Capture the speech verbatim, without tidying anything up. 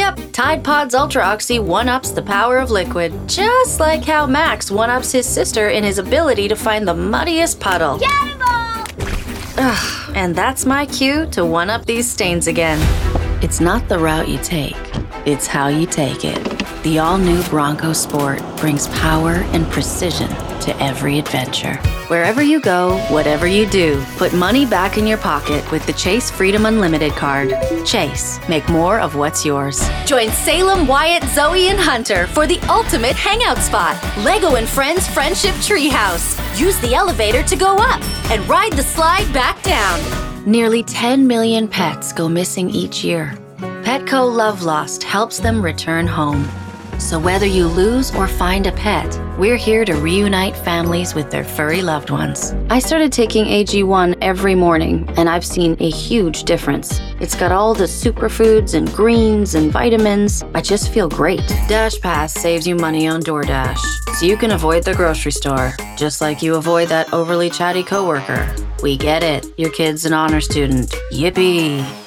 Yep, Tide Pods Ultra Oxy one-ups the power of liquid, just like how Max one-ups his sister in his ability to find the muddiest puddle. Cannonball! Ugh, and that's my cue to one-up these stains again. It's not the route you take, it's how you take it. The all-new Bronco Sport brings power and precision to every adventure. Wherever you go, whatever you do, put money back in your pocket with the Chase Freedom Unlimited card. Chase, make more of what's yours. Join Salem, Wyatt, Zoe, and Hunter for the ultimate hangout spot. Lego and Friends Friendship Treehouse. Use the elevator to go up and ride the slide back down. Nearly ten million pets go missing each year. Petco Love Lost helps them return home. So whether you lose or find a pet, we're here to reunite families with their furry loved ones. I started taking A G one every morning, and I've seen a huge difference. It's got all the superfoods and greens and vitamins. I just feel great. Dash Pass saves you money on DoorDash, so you can avoid the grocery store, just like you avoid that overly chatty coworker. We get it. Your kid's an honor student. Yippee!